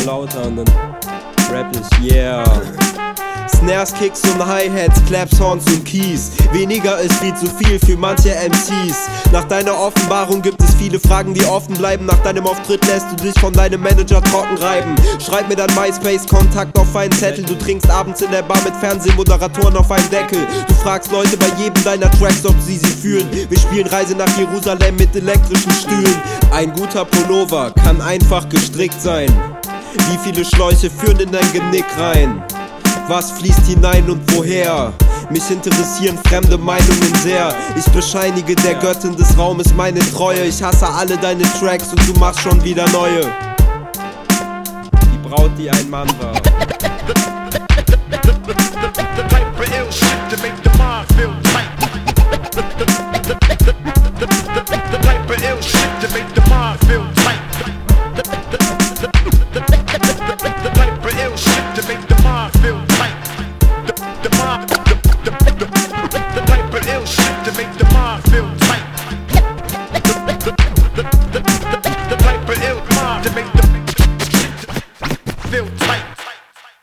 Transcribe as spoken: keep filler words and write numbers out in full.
mal lauter und dann rap ich, yeah. Snares, Kicks und Hi-Hats, Claps, Horns und Keys. Weniger ist viel zu viel für manche M Cs. Nach deiner Offenbarung gibt es viele Fragen, die offen bleiben. Nach deinem Auftritt lässt du dich von deinem Manager trocken reiben. Schreib mir dein MySpace-Kontakt auf einen Zettel. Du trinkst abends in der Bar mit Fernsehmoderatoren auf einen Deckel. Du fragst Leute bei jedem deiner Tracks, ob sie sie fühlen. Wir spielen Reise nach Jerusalem mit elektrischen Stühlen. Ein guter Pullover kann einfach gestrickt sein. Wie viele Schläuche führen in dein Genick rein? Was fließt hinein und woher? Mich interessieren fremde Meinungen sehr. Ich bescheinige der Göttin des Raumes meine Treue. Ich hasse alle deine Tracks und du machst schon wieder neue. Die Braut, die ein Mann war.